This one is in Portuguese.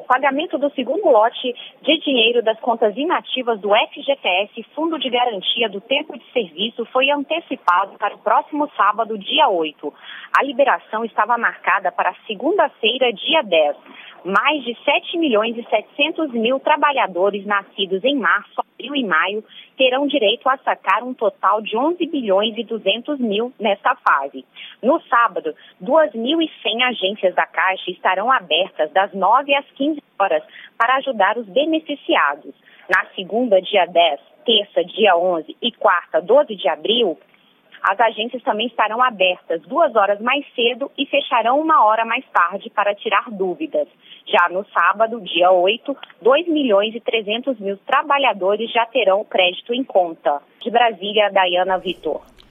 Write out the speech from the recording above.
pagamento do segundo lote de dinheiro das contas inativas do FGTS, Fundo de Garantia do Tempo de Serviço, foi antecipado para o próximo sábado, dia 8. A liberação estava marcada para segunda-feira, dia 10. Mais de 7.700.000 trabalhadores nascidos em março, abril e maio terão direito a sacar um total de 11.200.000 nesta fase. No sábado, 2.100 agências da Caixa estarão abertas das 9 às 15 horas para ajudar os beneficiados. Na segunda, dia 10, terça, dia 11 e quarta, 12 de abril, as agências também estarão abertas 2 horas mais cedo e fecharão 1 hora mais tarde para tirar dúvidas. Já no sábado, dia 8, 2.300.000 trabalhadores já terão crédito em conta. De Brasília, Dayana Vitor.